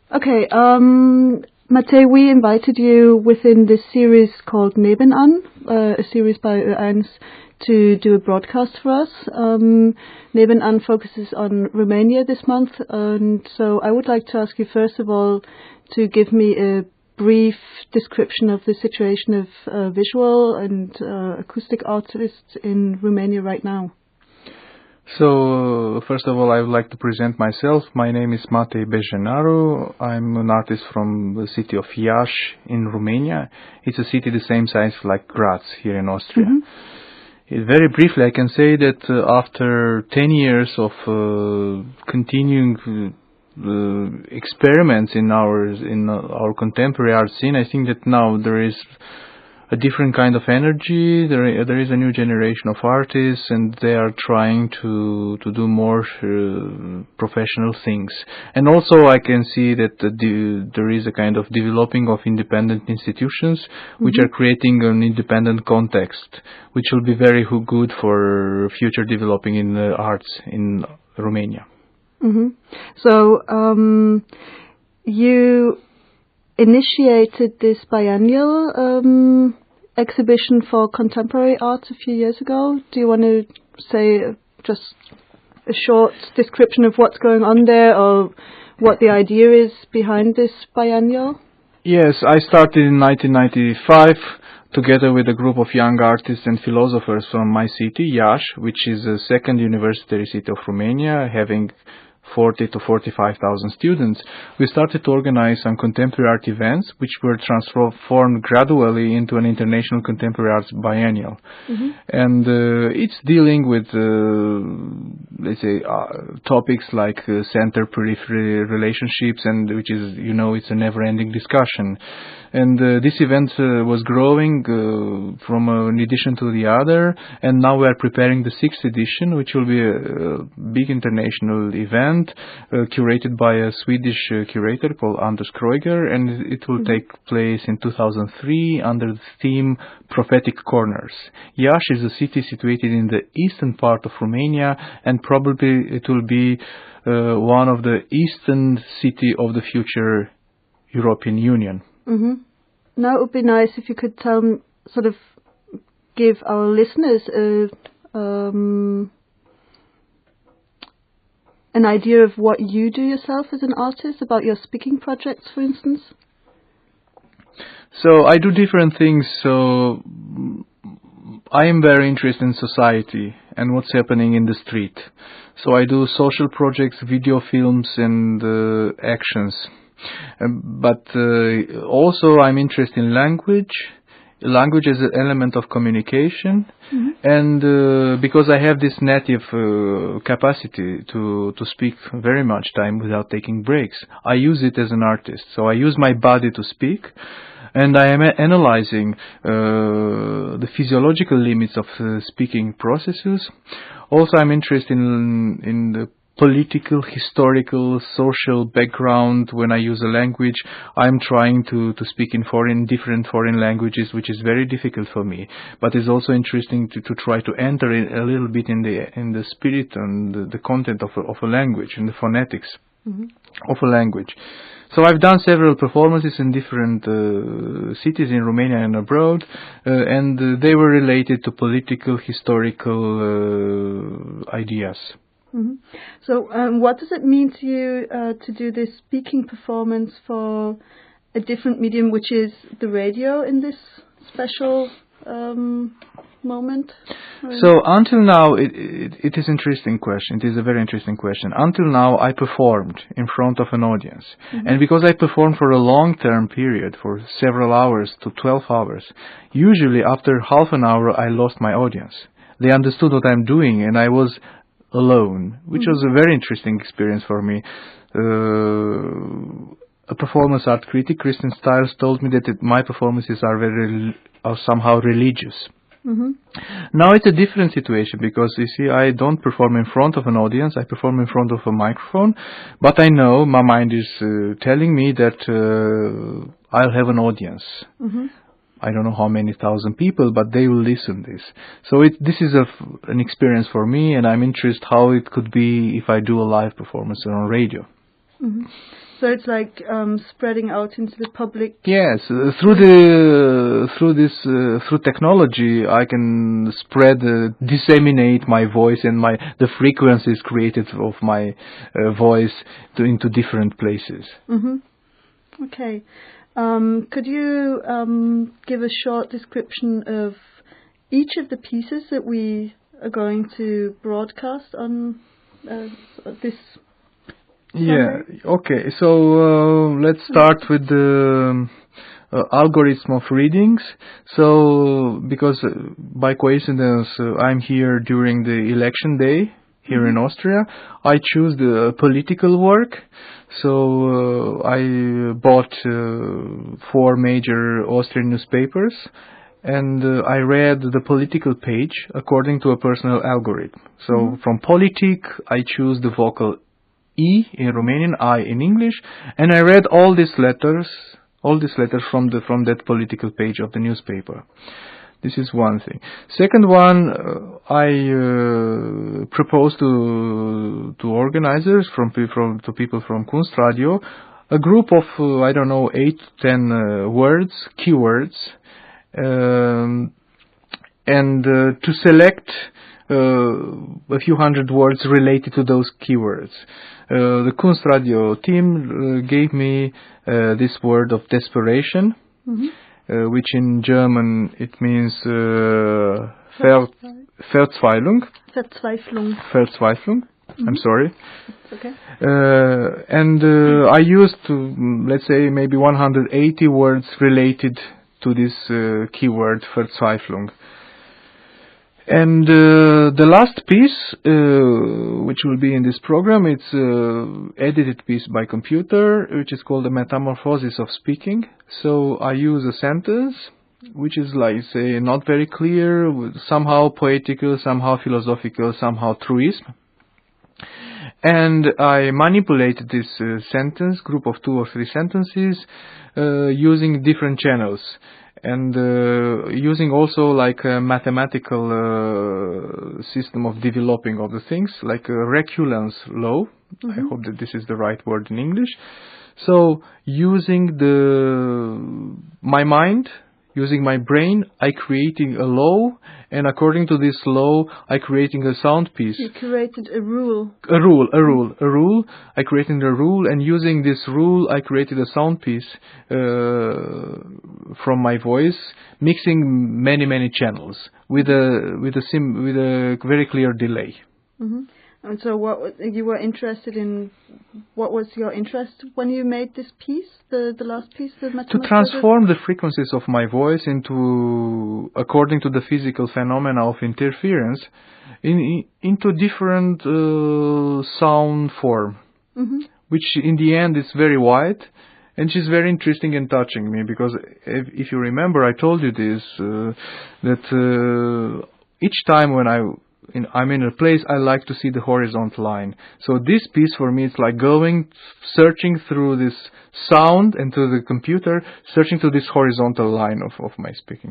Okay, Matej, we invited you within this series called Nebenan, a series by Ö1, to do a broadcast for us. Nebenan focuses on Romania this month, and so I would like to ask you first of all to give me a brief description of the situation of visual and acoustic artists in Romania right now. So, first of all, I would like to present myself. My name is Matej Bejenaru. I'm an artist from the city of Iași in Romania. It's a city the same size like Graz here in Austria. Very briefly, I can say that after 10 years of continuing experiments in our contemporary art scene, I think that now there is a different kind of energy. There is a new generation of artists, and they are trying to do more professional things. And also, I can see that there is a kind of developing of independent institutions, which are creating an independent context, which will be very good for future developing in the arts in Romania. So, you initiated this biennial exhibition for contemporary art a few years ago. Do you want to say just a short description of what's going on there, or what the idea is behind this biennial? Yes, I started in 1995 together with a group of young artists and philosophers from my city, Iași, which is the second university city of Romania, having 40 to 45,000 students. We started to organize some contemporary art events, which were transformed gradually into an international contemporary arts biennial. And it's dealing with, let's say, topics like center-periphery relationships, and which is, it's a never-ending discussion. And this event was growing from an edition to the other, and now we are preparing the 6th edition, which will be a big international event curated by a Swedish curator called Anders Kreuger, and it will take place in 2003 under the theme Prophetic Corners. Iași is a city situated in the eastern part of Romania, and probably it will be one of the eastern city of the future European Union. Now it would be nice if you could give our listeners an idea of what you do yourself as an artist, about your speaking projects, for instance. So I do different things. So I am very interested in society and what's happening in the street. So I do social projects, video films, and actions. But also I'm interested in language. Language is an element of communication, and because I have this native capacity to speak very much time without taking breaks, I use it as an artist. So I use my body to speak, and I am analyzing the physiological limits of speaking processes. Also, I'm interested in the political, historical, social background. When I use a language, I'm trying to speak in different foreign languages, which is very difficult for me. But it's also interesting to try to enter a little bit in the spirit and the content of a language, and the phonetics of a language. So I've done several performances in different cities in Romania and abroad, and they were related to political, historical ideas. So what does it mean to you to do this speaking performance for a different medium, which is the radio, in this special moment? So until now, it is interesting question. It is a very interesting question. Until now, I performed in front of an audience. And because I performed for a long-term period, for several hours to 12 hours, usually after half an hour, I lost my audience. They understood what I'm doing, and I was alone, which was a very interesting experience for me. A performance art critic, Christian Stiles, told me that my performances are somehow religious. Now it's a different situation, because you see, I don't perform in front of an audience, I perform in front of a microphone, but I know my mind is telling me that I'll have an audience. I don't know how many thousand people, but they will listen this. So this is an experience for me, and I'm interested how it could be if I do a live performance on radio. Mm-hmm. So it's like spreading out into the public. Yes, through technology, I can disseminate my voice and the frequencies created of my voice into different places. Mm-hmm. Okay. Could you give a short description of each of the pieces that we are going to broadcast on this? Yeah, okay, so let's start with the algorithm of readings. So, because by coincidence I'm here during the election day here in Austria, I choose the political work. So I bought 4 major Austrian newspapers, and I read the political page according to a personal algorithm. So from Politik, I choose the vocal E in Romanian, I in English, and I read all these letters from that political page of the newspaper. This is one thing. Second one, I propose to organizers, to people from Kunstradio, a group of 8 to 10 words, keywords, and to select a few hundred words related to those keywords. The Kunstradio team gave me this word of desperation, which in German it means Verzweiflung. Verzweiflung. I'm sorry. It's okay. And I used, let's say, maybe 180 words related to this keyword Verzweiflung. And the last piece, which will be in this program, it's edited piece by computer, which is called the Metamorphosis of Speaking. So I use a sentence, which is like, say, not very clear, somehow poetical, somehow philosophical, somehow truism. And I manipulated this sentence, group of 2 or 3 sentences, using different channels. And using also like a mathematical system of developing of the things, like a Reculans law. I hope that this is the right word in English. So using my mind, using my brain, I creating a law, and according to this law, I creating a sound piece. You created a rule. A rule. I created a rule, and using this rule, I created a sound piece from my voice, mixing many channels with a very clear delay. Mm-hmm. And so, what you were interested in? What was your interest when you made this piece, the last piece, the To transform the frequencies of my voice according to the physical phenomena of interference, into different sound form, which in the end is very wide, and she's very interesting and touching me, because if you remember, I told you this that each time when I'm in a place, I like to see the horizontal line. So this piece for me is like searching through this sound and to the computer, searching to this horizontal line of my speaking.